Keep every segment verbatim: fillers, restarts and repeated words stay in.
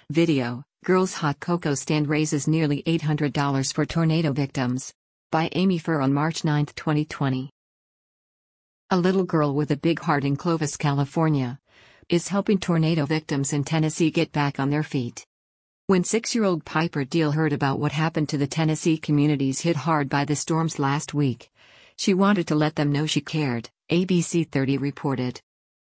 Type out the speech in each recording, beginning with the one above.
Video: Girls' hot cocoa stand raises nearly eight hundred dollars for tornado victims. By Amy Furr on March ninth, twenty twenty. A little girl with a big heart in Clovis, California, is helping tornado victims in Tennessee get back on their feet. When six-year-old Piper Deal heard about what happened to the Tennessee communities hit hard by the storms last week, she wanted to let them know she cared, A B C thirty reported.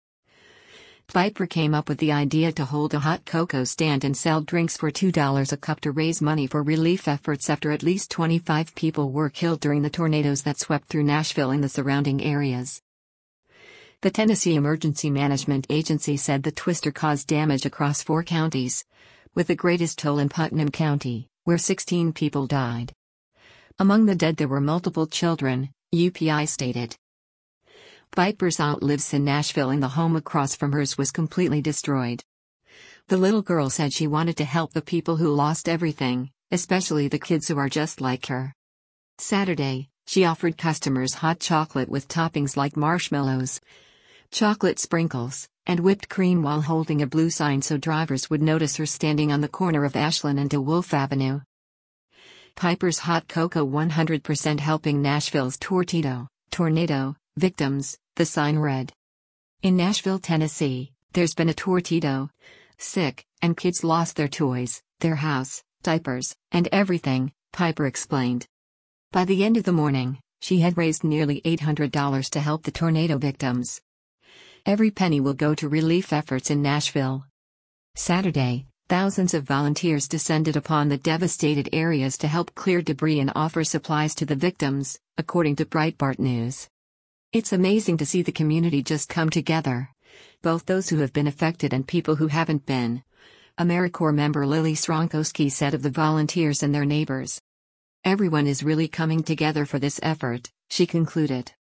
Piper came up with the idea to hold a hot cocoa stand and sell drinks for two dollars a cup to raise money for relief efforts after at least twenty-five people were killed during the tornadoes that swept through Nashville and the surrounding areas. The Tennessee Emergency Management Agency said the twister caused damage across four counties, with the greatest toll in Putnam County, where sixteen people died. Among the dead there were multiple children, U P I stated. Piper's aunt lives in Nashville and the home across from hers was completely destroyed. The little girl said she wanted to help the people who lost everything, especially the kids who are just like her. Saturday, she offered customers hot chocolate with toppings like marshmallows, chocolate sprinkles, and whipped cream while holding a blue sign so drivers would notice her standing on the corner of Ashland and DeWolf Avenue. Piper's hot cocoa one hundred percent helping Nashville's tornado, tornado victims, the sign read. In Nashville, Tennessee, there's been a tornado. Sick, and kids lost their toys, their house, diapers, and everything, Piper explained. By the end of the morning, she had raised nearly eight hundred dollars to help the tornado victims. Every penny will go to relief efforts in Nashville. Saturday, thousands of volunteers descended upon the devastated areas to help clear debris and offer supplies to the victims, according to Breitbart News. It's amazing to see the community just come together. Both those who have been affected and people who haven't been. AmeriCorps member Lily Sronkowski said of the volunteers and their neighbors. Everyone is really coming together for this effort, she concluded.